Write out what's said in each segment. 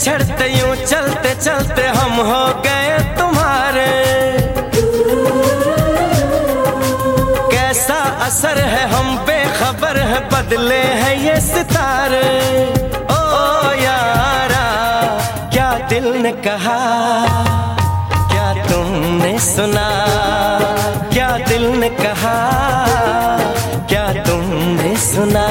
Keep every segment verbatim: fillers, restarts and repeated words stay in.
बिछड़ते यूं चलते चलते हम हो गए तुम्हारे। कैसा असर है हम बेखबर है, बदले हैं ये सितारे। ओ यारा क्या दिल ने कहा, क्या तुमने सुना, क्या दिल ने कहा, क्या तुमने सुना।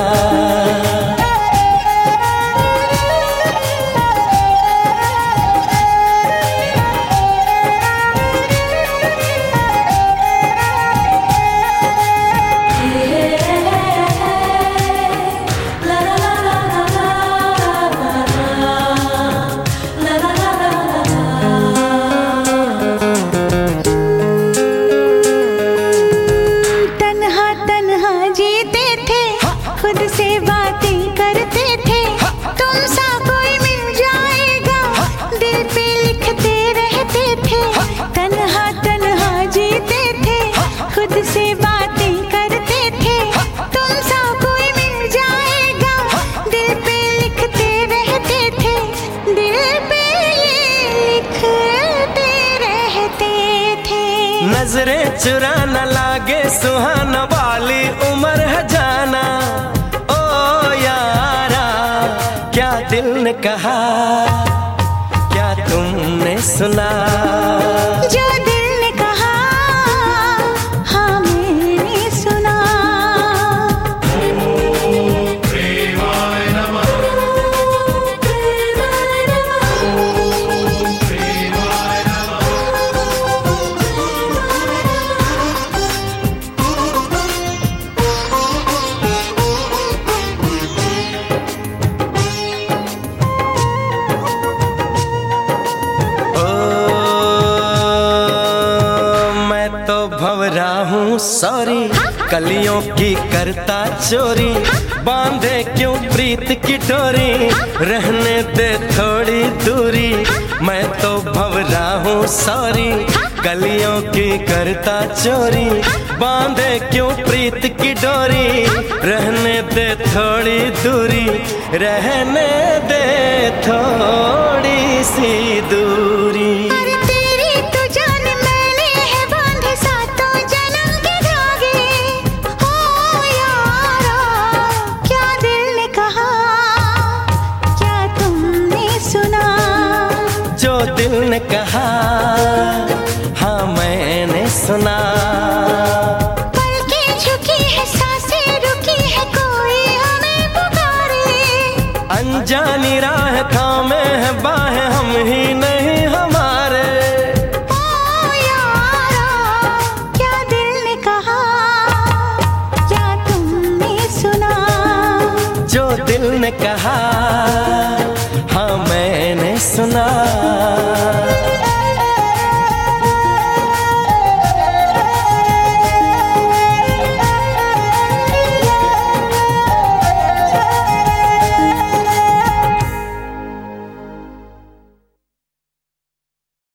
खुद से बातें करते थे, तुम सा कोई मिल जाएगा, दिल पे लिखते रहते थे। तन्हा तन्हा जीते थे, खुद से बातें करते थे, तुम सा कोई मिल जाएगा, दिल पे लिखते रहते थे। दिल पे ये लिखते रहते थे। नजरें चुरा न लागे सुहाना वाली उम्र है जाना। क्या दिल ने कहा, क्या तुमने सुना, जो दिल ने कहा हाँ मैंने सुना। प्रेमाय नमः, प्रेमाय नमः, प्रेमाय भंवरा हूँ सॉरी, कलियों की करता चोरी, बांधे क्यों प्रीत की डोरी, रहने दे थोड़ी दूरी। मैं तो भंवरा हूँ सॉरी, कलियों की करता चोरी, बांधे क्यों प्रीत की डोरी, रहने दे थोड़ी दूरी, रहने दे थोड़ी सी दूरी। जो दिल ने कहा हाँ मैंने सुना। पलकें झुकी है, सांसें रुकी है, कोई हमें पुकारे। अनजानी राह थामे है बाहें हम ही नहीं हमारे। ओ यारा क्या दिल ने कहा, क्या तुमने सुना, जो दिल ने कहा